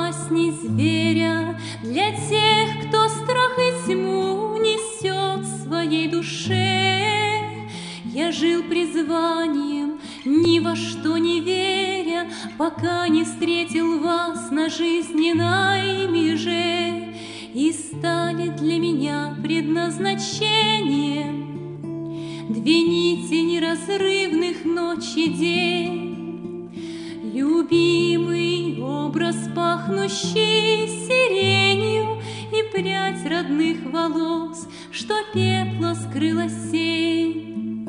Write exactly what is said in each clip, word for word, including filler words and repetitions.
басни зверя для тех, кто страх и тьму несет в своей душе. Я жил призванием, ни во что не веря, пока не встретил вас на жизненной меже, и стали для меня предназначением две нити неразрывных ночь и день. Любимый образ, пахнущий сиренью, и прядь родных волос, что пепла скрыла сень.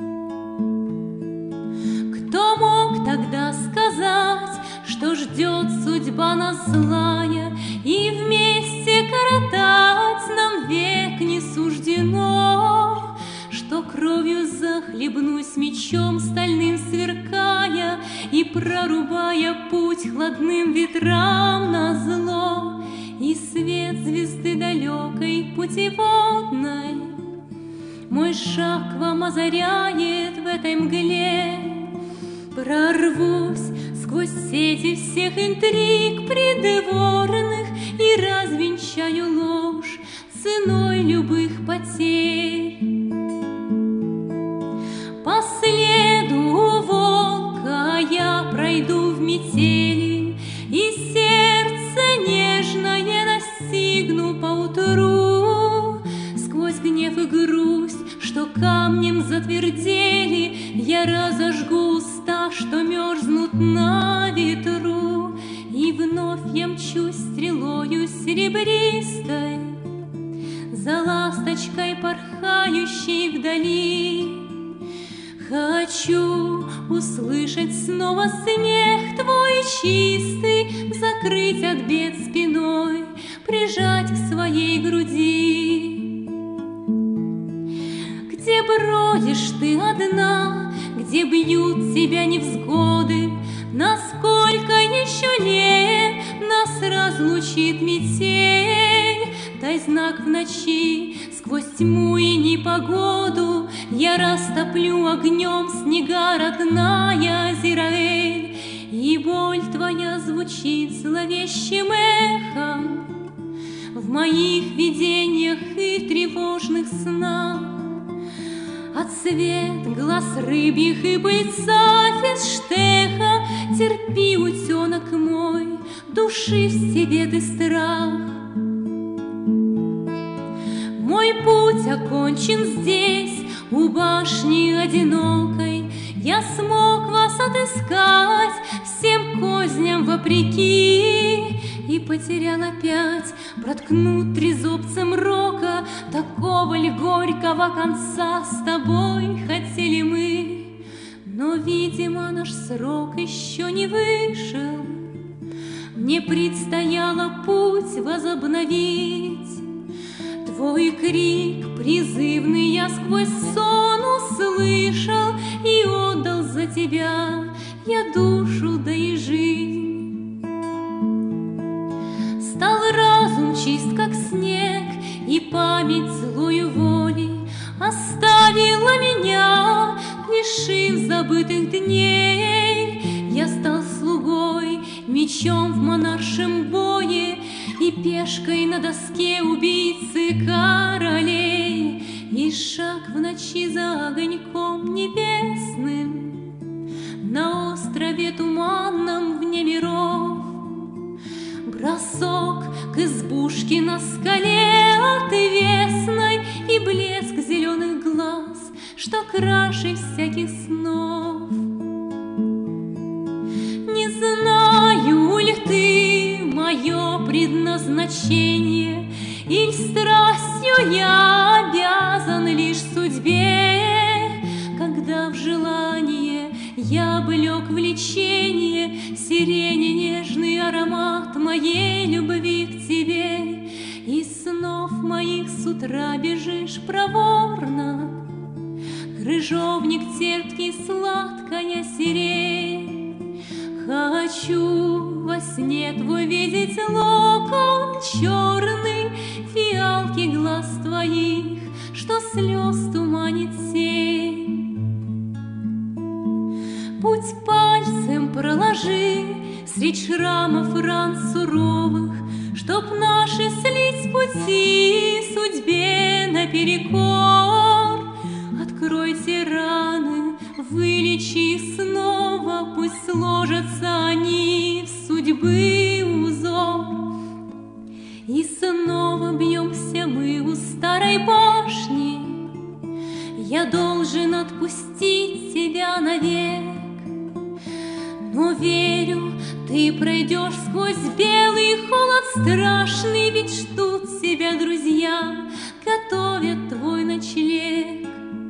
Кто мог тогда сказать, что ждет судьба нас злая, и вместе коротать нам век не суждено, что кровью захлебнусь мечом стальным сверкая и прорубая путь хладным ветрам назло, и свет звезды далекой путеводной мой шаг к вам озаряет в этой мгле. Прорвусь сквозь сети всех интриг придворных и развенчаю ложь ценой любых потерь. По следу волка я пройду в метели, и сердце нежное настигну поутру. Сквозь гнев и грусть, что камнем затвердели, я разожгу уста, что мерзнут на ветру, и вновь я мчусь стрелою серебристой за ласточкой, порхающей вдали. Хочу услышать снова смех твой чистый, закрыть от бед спиной, прижать к своей груди. Где бродишь ты одна, где бьют тебя невзгоды, насколько еще лет нас разлучит метель? Дай знак в ночи, сквозь тьму и непогоду я растоплю огнем снега, родная Азираэль, и боль твоя звучит зловещим эхом в моих видениях и тревожных снах. А цвет глаз рыбьих и пыльца физштеха терпи, утенок мой, души в себе ты страх. Мой путь окончен здесь, у башни одинокой. Я смог вас отыскать всем козням вопреки, и потерял опять проткнуть трезубцем рока. Такого ли горького конца с тобой хотели мы? Но, видимо, наш срок еще не вышел. Мне предстояло путь возобновить. Твой крик призывный я сквозь сон услышал, и отдал за тебя я душу, да и жизнь. Стал разум чист, как снег, и память злою воли оставила меня, лишив забытых дней. Я стал слугой, мечом в монаршем бое, и пешкой на доске убийцы королей, и шаг в ночи за огоньком небесным на острове туманном вне миров. Бросок к избушке на скале отвесной, и блеск зеленых глаз, что краше всяких снов. Не знаю ли ты мое предназначение, или страстью я обязан лишь судьбе, когда в желание я облек влечение, сирени нежный аромат моей любви к тебе, и снов моих с утра бежишь проворно, крыжовник терпкий, сладкая сирень. Хочу во сне твой видеть локон черный, фиалки глаз твоих, что слез туманит сень. Путь пальцем проложи средь шрамов ран суровых, чтоб наши слить с пути судьбе наперекор. Откройте раны, вылечи снова, пусть сложатся они в судьбы узор. И снова бьемся мы у старой башни, я должен отпустить тебя навек. Но верю, ты пройдешь сквозь белый холод страшный, ведь ждут тебя друзья, готовят твой ночлег.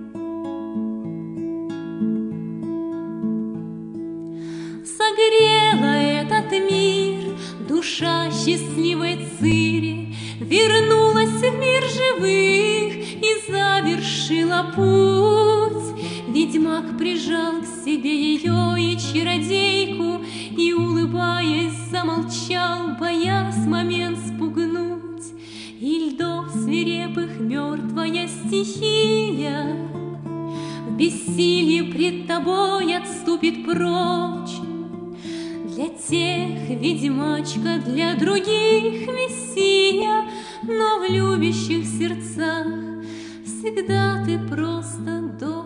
Согрела этот мир душа счастливой Цири, вернулась в мир живых и завершила путь. Ведьмак прижал к себе ее и чародейку, и, улыбаясь, замолчал, боясь момент спугнуть. И льдов свирепых мертвая стихия в бессилии пред тобой отступит прочь. Для тех ведьмачка, для других мессия, но в любящих сердцах всегда ты просто дочь.